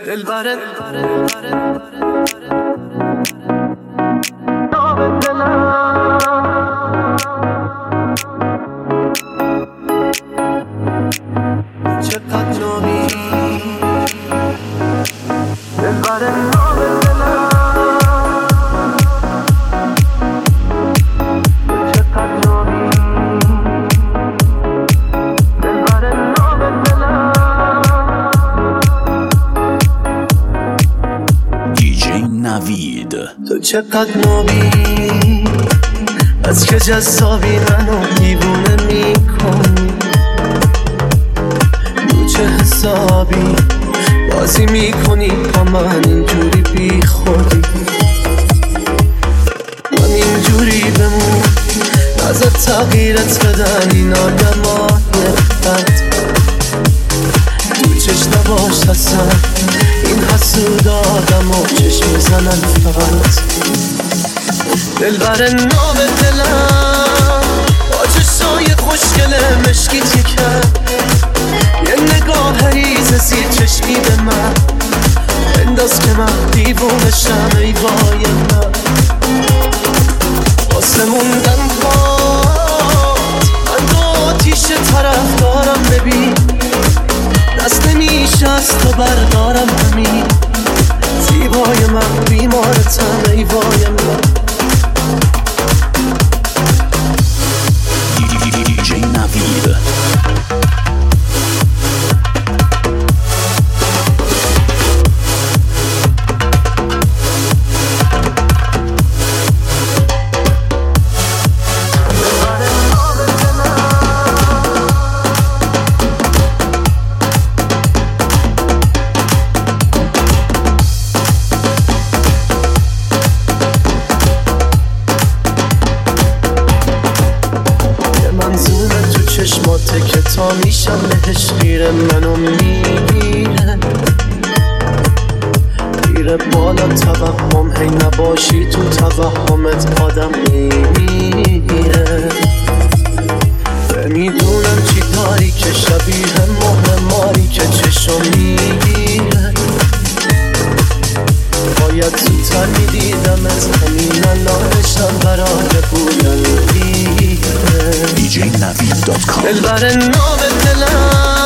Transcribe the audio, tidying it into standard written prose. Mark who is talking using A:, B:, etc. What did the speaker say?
A: دلبر چقدر نامی دلبر نام دلم چقدر نامی دلبر نام دلم
B: دیجی نوید
A: تو چقدر نامی از که جذابی منو دیوونه میکنی چه حسابی بازی میکنی با من اینجوری بی خودی من اینجوری بمون ازت تغییرت بدن این آدمان نفت تو چشم نباش اصلا این حسود آدم و چشم میزنن فقط دلبر نام دلم با چشای خوشگل مشکیت یکم یه نگاه ریز زیر چشمی به من انداز که من دیوونشم ای وای من واسه موندن باد من دو آتیش طرف دارم ببین دست نمیشه از تو بردارم همین زیبای من بیمارتم ای وای من
B: دیجی نوید
A: چشماته که تا میشم بهش خیره منو میگیره میره بالا توهم هی نباشی تو توهمت آدم میمیره میدونم چی داری که شبیه مهر ماری که چشم میگیره باید زودتر میدیدم از همین الانشم برای بودن میگیره
B: DJNavid.com
A: دلبر نام دلم